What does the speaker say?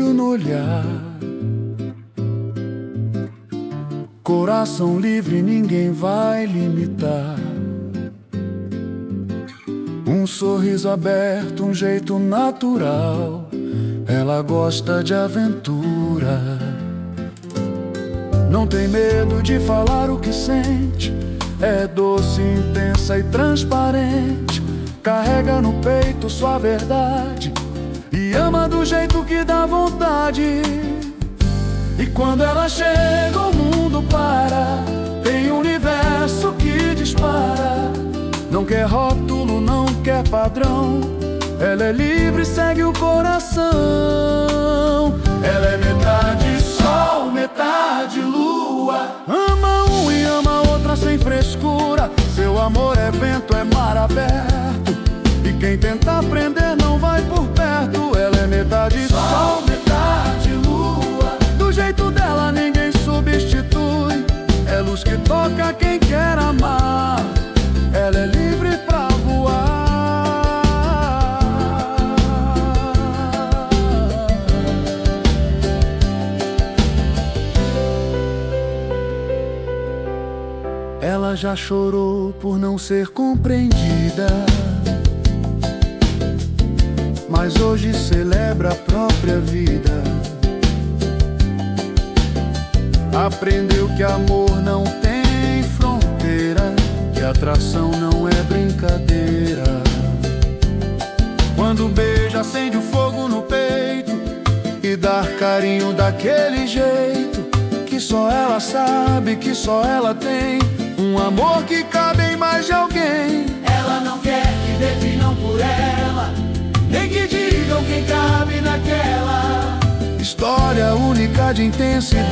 brilho no olhar. Coração livre, ninguém vai limitar. Um sorriso aberto, um jeito natural. Ela gosta de aventura. Não tem medo de falar o que sente. É doce, intensa e transparente. Carrega no peito sua verdade e ama do jeito que dá vontade. E quando ela chega, o mundo para. Tem um universo que dispara. Não quer rótulo, não quer padrão. Ela é livre, segue o coração. Ela é metade sol, metade lua. Ama um e ama outra sem frescura. Seu amor é vento, é mar aberto. E quem tenta aprender não vai por perto. Ela é metade sol, metade lua. Do jeito dela ninguém substitui. É luz que toca quem quer amar. Ela é livre pra voar. Ela já chorou por não ser compreendida, mas hoje celebra a própria vida. Aprendeu que amor não tem fronteira, que atração não é brincadeira. Quando beija, acende o fogo no peito e dá carinho daquele jeito que só ela sabe, que só ela tem. Um amor que cabe em mais de alguém. Ela não quer que definam por ela, nem que digam quem cabe naquela História única de intensidade.